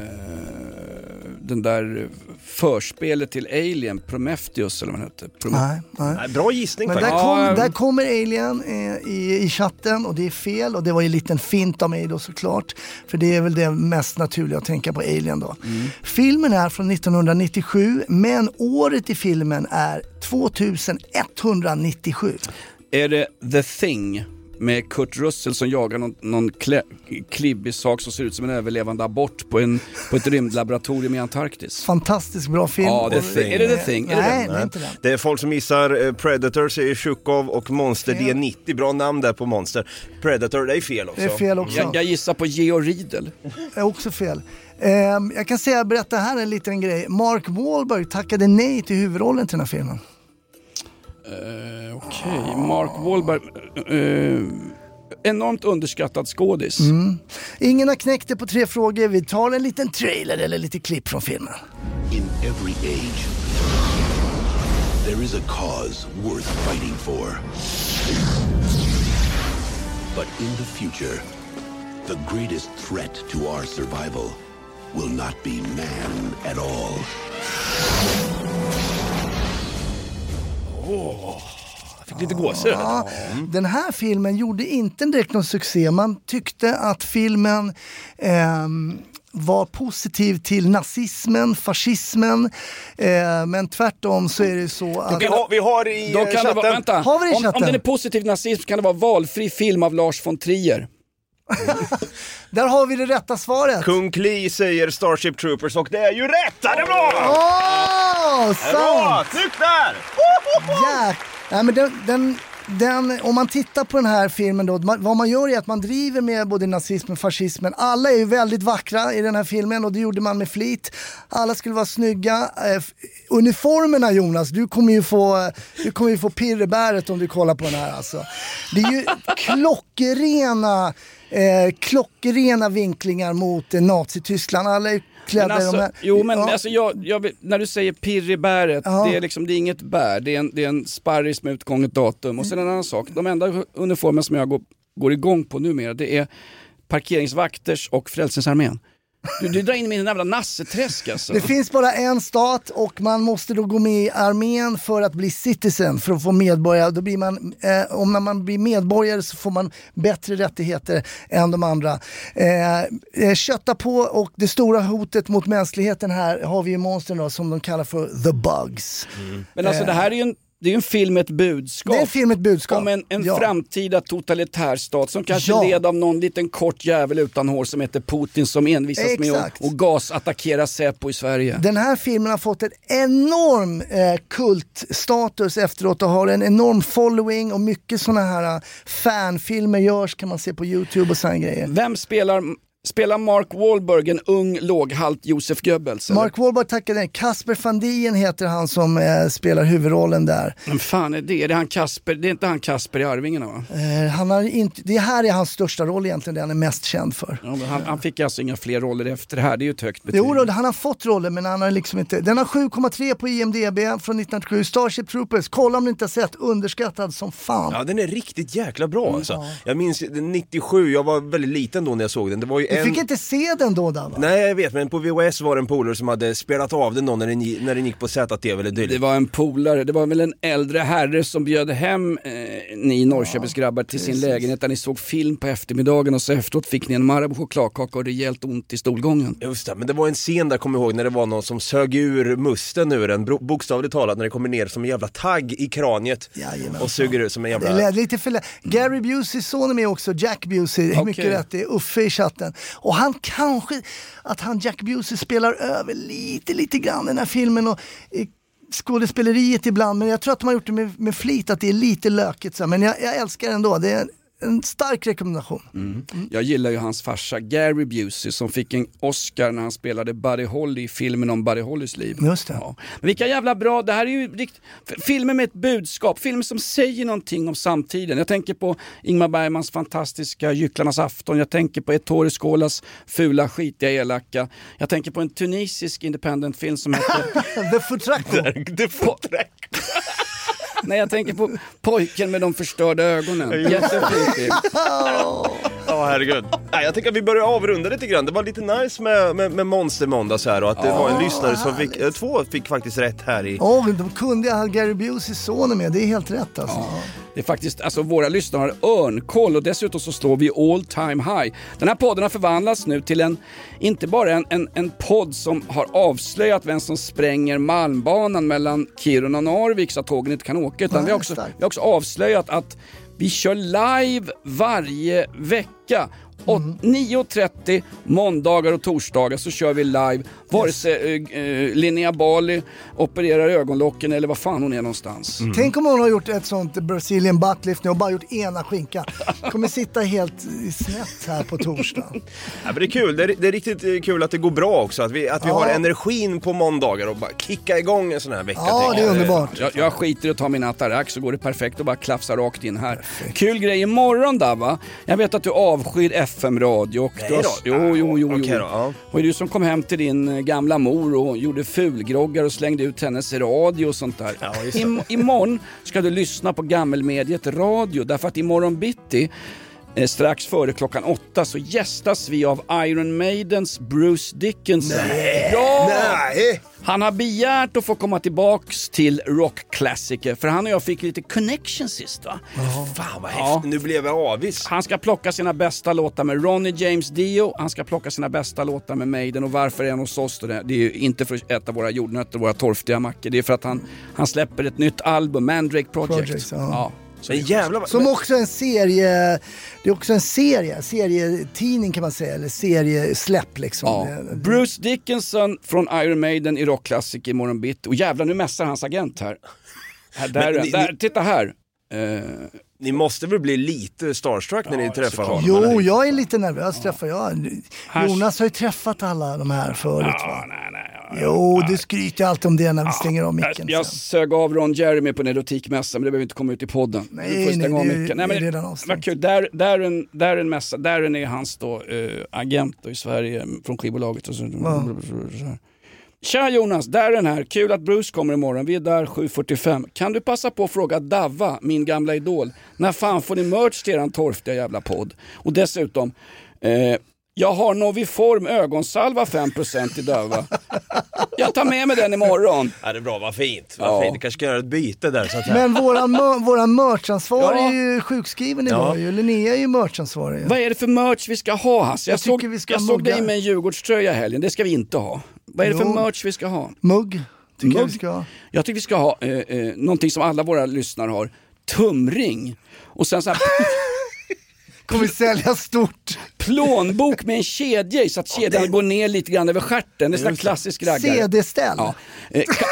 den där förspelet till Alien, Prometheus eller vad det heter. Prome- nej, nej. nej, bra gissning men faktiskt. Där, kom, där kommer Alien eh, i, i chatten och det är fel och det var ju en liten fint av mig då såklart. För det är väl det mest naturliga att tänka på Alien då. Mm. Filmen är från nittonhundranittiosju men året i filmen är tjugoetthundranittiosju. Är det The Thing? Med Kurt Russell som jagar någon, någon klä, klibbig sak som ser ut som en överlevande abort på, en, på ett rymdlaboratorium i Antarktis. Fantastiskt bra film. Ja, The Thing. Är det The Thing? Nej, är det, nej, det är inte den. Det är folk som gissar Predator, säger Shukov, och Monster D nittio. Bra namn där på Monster. Predator, det är fel också. Det är fel också. Jag, jag gissar på Georg Riedel. Det är också fel. Um, jag kan säga, berätta här en liten grej. Mark Wahlberg tackade nej till huvudrollen till den här filmen. Uh, Okej, okay. Mark Wahlberg, uh, enormt underskattad skådis. Mm. Ingen har knäckt det på tre frågor. Vi tar en liten trailer eller lite klipp från filmen. In every age, there is a cause worth fighting for. But in the future, the greatest threat to our survival will not be man at all. Oh. fick lite gåshud. Ja, den här filmen gjorde inte direkt någon succé. Man tyckte att filmen ehm, var positiv till nazismen, fascismen, eh, men tvärtom så är det så att... Vi har, vi har i Då kan chatten... det vara, vänta, Har vi det i om, chatten? om den är positiv till nazism kan det vara valfri film av Lars von Trier. Där har vi det rätta svaret. Kung Kli säger Starship Troopers och det är ju rätt! Det är bra! Åh, Det är bra! sant! Snyggt där! Ja, nej, men den, den, den, om man tittar på den här filmen då, man, vad man gör är att man driver med både nazismen och fascismen. Alla är ju väldigt vackra i den här filmen och det gjorde man med flit. Alla skulle vara snygga. Eh, uniformerna, Jonas, du kommer ju få, du kommer ju få pirrebäret om du kollar på den här alltså. Det är ju klockrena eh, klockrena vinklingar mot eh, Nazityskland. Alla är klädda Men alltså, i de här. jo men Ja. alltså jag, jag, när du säger pirr i bäret, Ja. det är liksom, det är inget bär, det är en, det är en sparris med utgånget datum. Och sen en annan sak, de enda uniformer som jag går, går igång på numera, det är parkeringsvakters och Frälsningsarmén. Du, du drar in mig i en jävla nasseträsk alltså. Det finns bara en stat och man måste då gå med i armén för att bli citizen, för att få medborgare. Då blir man, eh, om när man blir medborgare så får man bättre rättigheter än de andra. Eh, kötta på, och det stora hotet mot mänskligheten här har vi ju monstren då, som de kallar för The Bugs. Mm. Men alltså det här är ju en, det är ju en film med ett budskap. Det är en film med ett budskap. Om en, en Ja. framtida totalitär stat som kanske Ja. led av någon liten kort jävel utan hår som heter Putin, som envisas med Exakt. att och gasattackera Säpo i Sverige. Den här filmen har fått en enorm eh, kultstatus efteråt och har en enorm following, och mycket såna här uh, fanfilmer görs, kan man se på YouTube och såna grejer. Vem spelar, spelar Mark Wahlberg en ung låghalt Josef Goebbels? eller? Mark Wahlberg tackar den. Kasper van Dien heter han som eh, spelar huvudrollen där. Men fan är det? Är det han Kasper? Det är inte han Kasper i Arvingarna va? Eh, han har inte, det här är hans största roll egentligen, det han är mest känd för. Ja, men han, han fick alltså inga fler roller efter det här, det är ju ett högt betyg. Jo då, han har fått roller, men han har liksom inte. Den har sju komma tre på I M D B från nittonhundraåttiosju. Starship Troopers, kolla om ni inte har sett, underskattad som fan. Ja, den är riktigt jäkla bra alltså. Jag minns den nittiosju, jag var väldigt liten då när jag såg den. Det var ju Du en... fick inte se den då, Dan, va? Nej, jag vet, men på V H S var det en polare som hade spelat av den då när den, när den gick på Z T V eller dylikt. Det var en polare, det var väl en äldre herre som bjöd hem eh, ni Norrköpingsgrabbar till sin precis. lägenhet där ni såg film på eftermiddagen, och så efteråt fick ni en Marabou chokladkaka och rejält ont i stolgången. Just det, men det var en scen där, kommer jag ihåg, när det var någon som sög ur musten ur den, bro- bokstavligt talat, när det kommer ner som en jävla tagg i kraniet. Jajamän. Och suger ut som en jävla... Det är lite för lä- Gary Busey son är med också, Jack Busey, Okej. mycket rätt, det är Uffe i chatten. Och han kanske, att han Jack Busey spelar över lite, lite grann den här filmen och eh, skådespeleriet ibland, men jag tror att de har gjort det med, med flit, att det är lite lökigt så, men jag, jag älskar det ändå, det är en, en stark rekommendation. Mm. Jag gillar ju hans farsa Gary Busey som fick en Oscar när han spelade Buddy Holly i filmen om Buddy Hollys liv. Just det. Ja. Men vilka jävla bra, det här är ju rikt... filmer med ett budskap, filmer som säger någonting om samtiden. Jag tänker på Ingmar Bergmans fantastiska Gycklarnas afton, jag tänker på Ettore Scolas fula, skitiga, elaka. Jag tänker på en tunisisk independent film som heter The Futraco. Det får träck. Nej, jag tänker på Pojken med de förstörda ögonen. Jättefin film. Ja, herregud. Nej, jag tänker att vi börjar avrunda lite grann. Det var lite nice med, med, med Monster Måndags här, och att det var en lyssnare som fick, äh, två fick faktiskt rätt här i... Åh, oh, de kunde jag ha Gary Busey son med, det är helt rätt alltså. Ja. Det är faktiskt, alltså våra lyssnare har örnkoll, och dessutom så slår vi all time high. Den här podden har förvandlats nu till en, inte bara en, en, en podd som har avslöjat vem som spränger Malmbanan mellan Kiruna och Narvik så att tågen inte kan åka, utan Nej, vi har också, starkt. vi har också avslöjat att vi kör live varje vecka. Mm. nio trettio måndagar och torsdagar så kör vi live, vare sig äh, äh, Linnea Bali opererar ögonlocken eller vad fan hon är någonstans. Mm. Tänk om hon har gjort ett sånt Brazilian buttlift nu och bara gjort ena skinka. Kommer sitta helt snett här på torsdag. Ja, men det är kul, det är, det är riktigt kul att det går bra också, att vi, att vi Ja. har energin på måndagar och bara kicka igång en sån här vecka. Ja, tänker det är jag. underbart. Jag, jag skiter i att ta min Atarax, så går det perfekt och bara klafsar rakt in här. Perfekt. Kul grej imorgon då, va? Jag vet att du avskyr F M-radio. Och Nej du har, då. jo, jo, jo, Okej jo. då, ja. Och är du som kom hem till din gamla mor och gjorde fulgroggar och slängde ut hennes radio och sånt där. Ja, just det. Im- imorgon ska du lyssna på gammelmediet radio, därför att imorgon bitti Eh, strax före klockan åtta så gästas vi av Iron Maidens Bruce Dickinson. Nej. Ja! Nej. Han har begärt att få komma tillbaks till rockklassiker, för han och jag fick lite connection sist, va? Oh. Fan vad häftigt, nu blev jag avis. Han ska plocka sina bästa låtar med Ronnie James Dio, han ska plocka sina bästa låtar med Maiden. Och varför är han hos oss då? Det är ju inte för att äta våra jordnötter, våra torftiga mackor. Det är för att han, han släpper ett nytt album, Mandrake Project. Projects, ja. Ja. Men jävla... Som också en serie, det är också en serie, serietidning kan man säga, eller seriesläpp liksom. Ja. Bruce Dickinson från Iron Maiden i rockklassik i morgon bitt. Och jävlar, nu mässar hans agent här. här där, Men, ni, där, titta här. Uh, ni måste väl bli lite starstruck när ja, ni träffar honom? Jo, jag är lite nervös, ja. träffar jag. Jonas har ju träffat alla de här förut, ja, va? Nej, nej, ja, jo, nej. du skryter alltid om det när vi ja, stänger av micken. Jag, jag sög av Ron Jeremy på en erotikmässa, men det behöver inte komma ut i podden. Nej, nej, det, nej, nej, men det är redan avstängt. Kul. Där, där, en, där en mässa, där är hans då, uh, agent då, i Sverige från skivbolaget. Och så, ja. så här. Tja Jonas, där är den här. Kul att Bruce kommer imorgon. Vi är där sju fyrtiofem. Kan du passa på att fråga Davva, min gamla idol, när fan får ni merch till eran torftiga jävla podd? Och dessutom, eh, jag har Noviform ögonsalva fem procent i Davva. Jag tar med mig den imorgon. Ja, det är bra, vad fint. Vad Ja. fint. Du kanske ska göra ett byte där. Så att Men våran, mö- våran merchansvarig Ja. är ju sjukskriven idag. Ja. Ju. Linnea är ju merchansvarig. Vad är det för merch vi ska ha, Hasse? Jag, Jag såg, tycker vi ska jag såg mugga. dig med en Djurgårdströja i helgen. Det ska vi inte ha. Vad är det Jo. för merch vi ska ha? Mugg, tycker Mugg? jag vi ska ha. Jag tycker vi ska ha eh, eh, någonting som alla våra lyssnare har. Tumring. Och sen så här... Kommer sälja stort. Plånbok med en kedja i, så att kedjan går ner lite grann över stjärten. Det är sån klassisk raggare. C D-ställ. Ja. Eh, ka-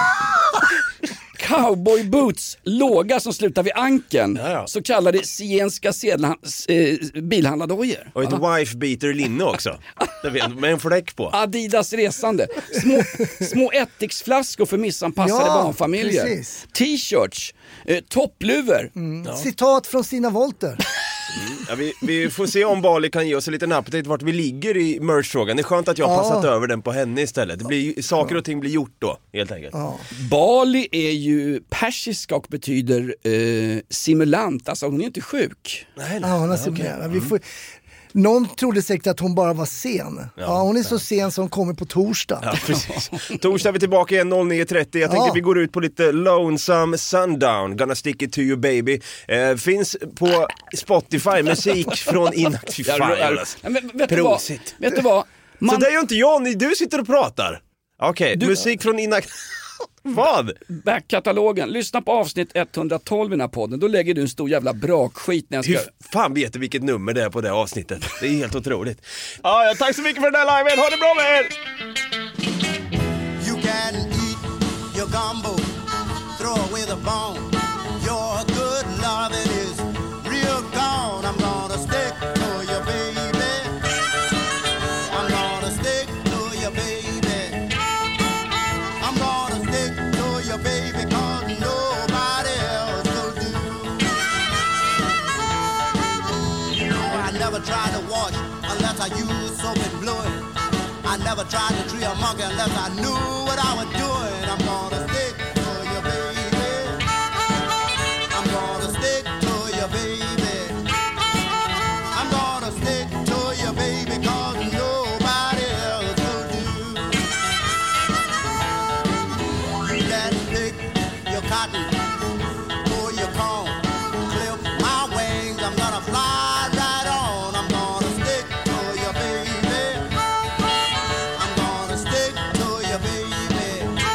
Cowboy boots, låga som slutar vid ankeln. Ja, ja. Så kallade zigenska sedlan, eh, bilhandlardojor. Och ett wife-beater linne också. Det vet, med en fläck på. Adidas resande. Små, små ättiksflaskor för missanpassade Ja, barnfamiljer. precis. T-shirts, eh, toppluvor. Mm. Ja. Citat från Stina Wolter. Mm. Ja, vi, vi får se om Bali kan ge oss en liten appetit vart vi ligger i merch-frågan. Det är skönt att jag har Ja. passat över den på henne istället. Det blir, saker och ting blir gjort då, helt enkelt. Ja. Bali är ju persiska och betyder eh, simulant. Alltså hon är inte sjuk. Nej, Ja, hon har simulerat. Vi får... Någon trodde säkert att hon bara var sen. Ja, Ja, hon är så sen som kommer på torsdag. Ja, precis. Torsdag är vi tillbaka igen nio trettio. Jag tänkte Ja. att vi går ut på lite Lonesome Sundown, Gonna Stick It To You Baby. eh, Finns på Spotify, musik från inaktiv. Ja, Fan, ja, Jonas. men vet du vad? Prosit. Vet du vad? Man, Så det är ju inte jag, ni, du sitter och pratar. Okej, Du- musik från inaktiv. Vad? Backkatalogen, lyssna på avsnitt etthundratolv i den här podden. Då lägger du en stor jävla brakskit när jag ska... Hur fan vet du vilket nummer det är på det avsnittet? Det är helt otroligt. Ja, ja, tack så mycket för den här liven, ha det bra med er! You can eat your gumbo, throw away the bone. Your good loving is real gone. I'm gonna stick to you, baby. I'm gonna stick to you, baby. I'm gonna stick to you, baby, 'cause nobody else will do. I never try to wash unless I use soap and fluid. I never tried to treat a monkey unless I knew what I was doing. I'm gonna stick to you, baby. I'm gonna stick to you, baby. I'm gonna stick to you, baby, 'cause nobody else will do. You can pick your cotton, pull your comb, clip my wings. I'm gonna fly right on. I'm gonna stick to you, baby. I'm gonna stick to you, baby.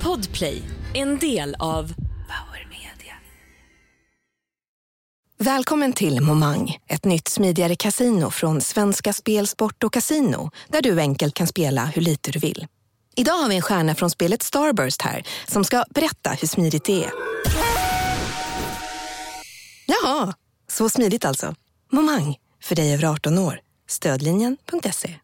Podplay, en del av Power Media. Välkommen till Momang, ett nytt smidigare kasino från Svenska Spel, Sport och Casino, där du enkelt kan spela hur lite du vill. Idag har vi en stjärna från spelet Starburst här som ska berätta hur smidigt det är. Jaha, så smidigt alltså. Momang, för dig över arton år. Stödlinjen punkt se.